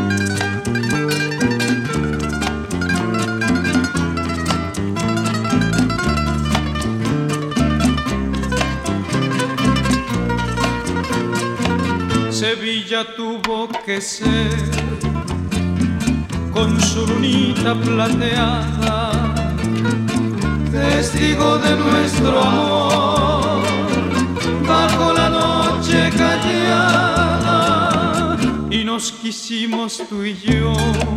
Sevilla tuvo que ser con su lunita plateada, testigo de nuestro amor, bajo la noche callada, y nos quisimos tú y yo,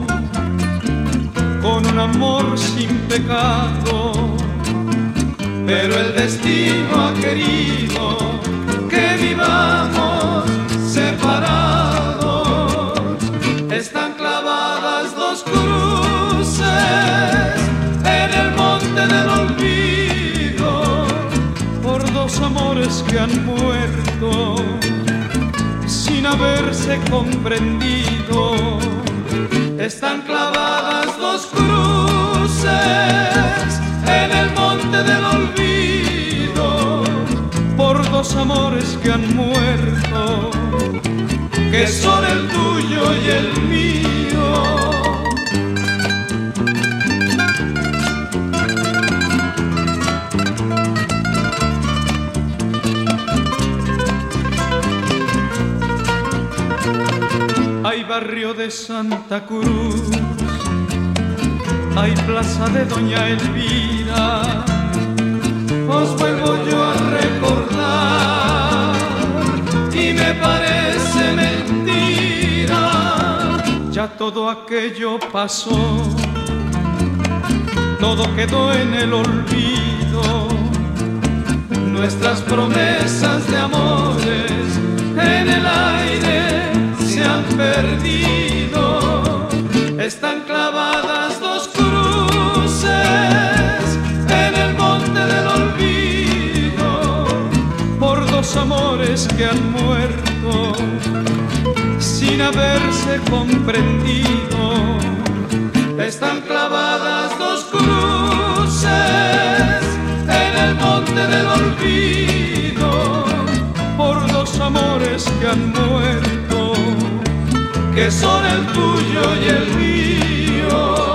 con un amor sin pecado, pero el destino ha querido que vivamos separados. Están clavadas dos cruces en el monte del olvido, por dos amores que han muerto sin haberse comprendido. Están clavadas dos cruces en el monte del olvido, por dos amores que han muerto, que son el tuyo y el mío. Hay barrio de Santa Cruz, hay plaza de Doña Elvira, os vuelvo yo a recordar y me parece mentira. Ya todo aquello pasó, todo quedó en el olvido, nuestras promesas de amores en el aire se han perdido. Están clavadas dos cruces en el monte del olvido, por dos amores que han muerto sin haberse comprendido. Están clavadas dos cruces en el monte del olvido, por dos amores que han muerto, que son el tuyo y el mío.